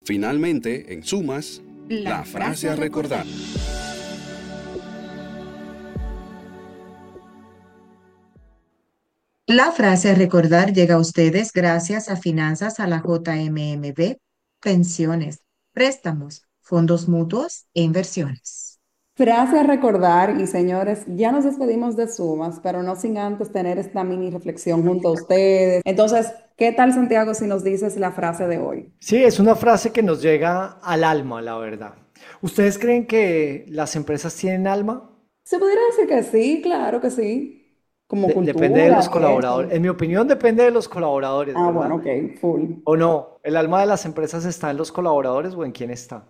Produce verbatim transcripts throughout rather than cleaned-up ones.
Finalmente, en sumas, la, la frase a recordar. La frase a recordar llega a ustedes gracias a Finanzas a la J M M B, pensiones, préstamos, fondos mutuos e inversiones. Frase a recordar y señores, ya nos despedimos de Sumas, pero no sin antes tener esta mini reflexión junto a ustedes. Entonces, ¿qué tal Santiago si nos dices la frase de hoy? Sí, es una frase que nos llega al alma, la verdad. ¿Ustedes creen que las empresas tienen alma? Se podría decir que sí, claro que sí, como De- depende de cultura los y colaboradores. eso. En mi opinión, depende de los colaboradores, Ah, bueno, ¿verdad? ok, full. ¿O no? ¿El alma de las empresas está en los colaboradores o en quién está?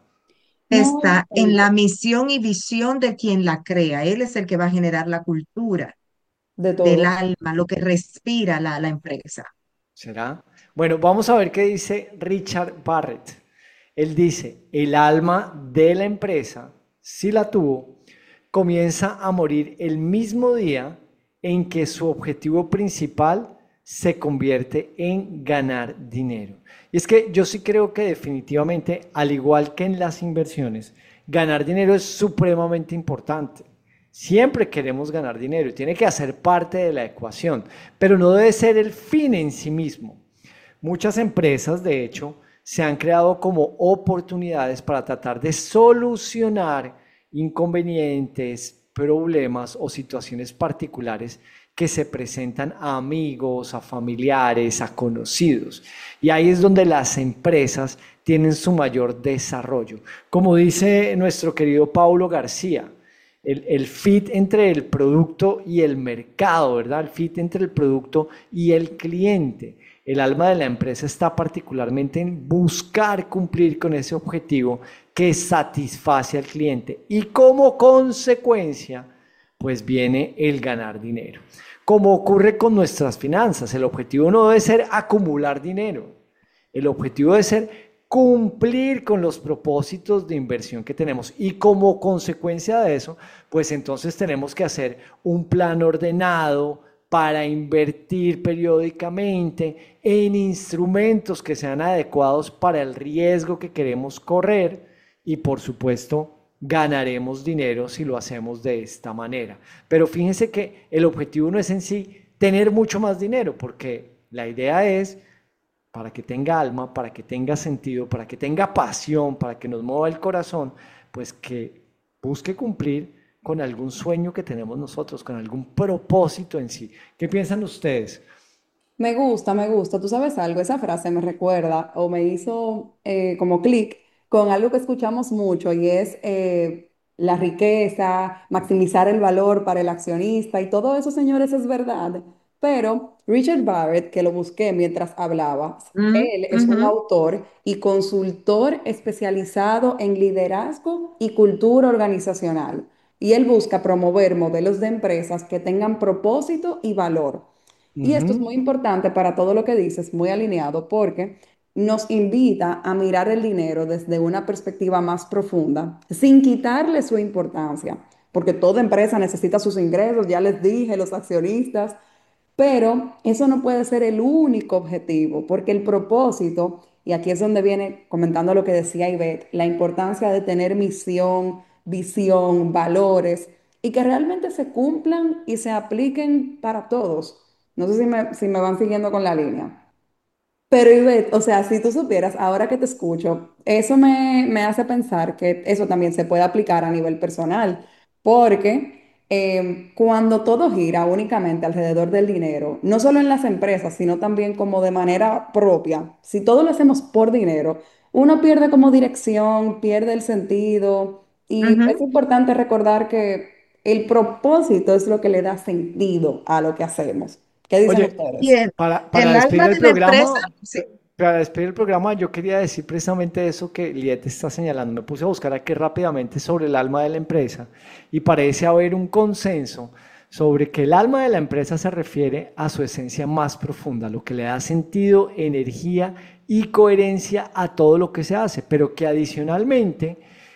No, Está en la depende misión y visión de quien la crea. Él es el que va a generar la cultura de del todo. alma, lo que respira la, la empresa. ¿Será? Bueno, vamos a ver qué dice Richard Barrett. Él dice, el alma de la empresa, si la tuvo, comienza a morir el mismo día en que su objetivo principal se convierte en ganar dinero. Y es que yo sí creo que definitivamente, al igual que en las inversiones, ganar dinero es supremamente importante. Siempre queremos ganar dinero y tiene que hacer parte de la ecuación, pero no debe ser el fin en sí mismo. Muchas empresas, de hecho, se han creado como oportunidades para tratar de solucionar inconvenientes, problemas o situaciones particulares que se presentan a amigos, a familiares, a conocidos. Y ahí es donde las empresas tienen su mayor desarrollo. Como dice nuestro querido Paulo García, el, el fit entre el producto y el mercado, ¿verdad? El fit entre el producto y el cliente. El alma de la empresa está particularmente en buscar cumplir con ese objetivo que satisface al cliente y como consecuencia, pues viene el ganar dinero. Como ocurre con nuestras finanzas, el objetivo no debe ser acumular dinero, el objetivo debe ser cumplir con los propósitos de inversión que tenemos y como consecuencia de eso, pues entonces tenemos que hacer un plan ordenado para invertir periódicamente en instrumentos que sean adecuados para el riesgo que queremos correr y por supuesto ganaremos dinero si lo hacemos de esta manera. Pero fíjense que el objetivo no es en sí tener mucho más dinero, porque la idea es para que tenga alma, para que tenga sentido, para que tenga pasión, para que nos mueva el corazón, pues que busque cumplir con algún sueño que tenemos nosotros, con algún propósito en sí. ¿Qué piensan ustedes? Me gusta, me gusta. Tú sabes algo, esa frase me recuerda o me hizo eh, como clic con algo que escuchamos mucho y es eh, la riqueza, maximizar el valor para el accionista y todo eso, señores, es verdad. Pero Richard Barrett, que lo busqué mientras hablabas, Mm, él es un ujú. autor y consultor especializado en liderazgo y cultura organizacional. Y él busca promover modelos de empresas que tengan propósito y valor. Y esto es Ujú. muy importante para todo lo que dices, muy alineado, porque nos invita a mirar el dinero desde una perspectiva más profunda, sin quitarle su importancia, porque toda empresa necesita sus ingresos, ya les dije, los accionistas, pero eso no puede ser el único objetivo, porque el propósito, y aquí es donde viene comentando lo que decía Ivette, la importancia de tener misión, visión, valores, y que realmente se cumplan y se apliquen para todos. No sé si me, si me van siguiendo con la línea. Pero Ivette, o sea, si tú supieras, ahora que te escucho, eso me, me hace pensar que eso también se puede aplicar a nivel personal, porque eh, cuando todo gira únicamente alrededor del dinero, no solo en las empresas, sino también como de manera propia, si todo lo hacemos por dinero, uno pierde como dirección, pierde el sentido, y es Ujú. importante recordar que el propósito es lo que le da sentido a lo que hacemos. ¿Qué dicen Oye, Y ustedes? el, para, para el despedir alma el de la empresa, programa, sí. para despedir el programa, yo quería decir precisamente eso que Liet está señalando. Me puse a buscar aquí rápidamente sobre el alma de la empresa y parece haber un consenso sobre que el alma de la empresa se refiere a su esencia más profunda, lo que le da sentido, energía y coherencia a todo lo que se hace, pero que adicionalmente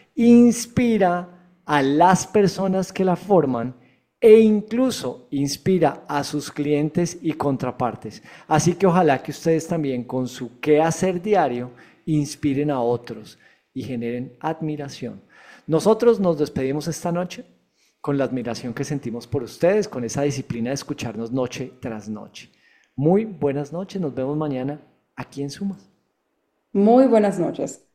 inspira a las personas que la forman e incluso inspira a sus clientes y contrapartes. Así que ojalá que ustedes también con su qué hacer diario inspiren a otros y generen admiración. Nosotros nos despedimos esta noche con la admiración que sentimos por ustedes, con esa disciplina de escucharnos noche tras noche. Muy buenas noches, nos vemos mañana aquí en Sumas. Muy buenas noches.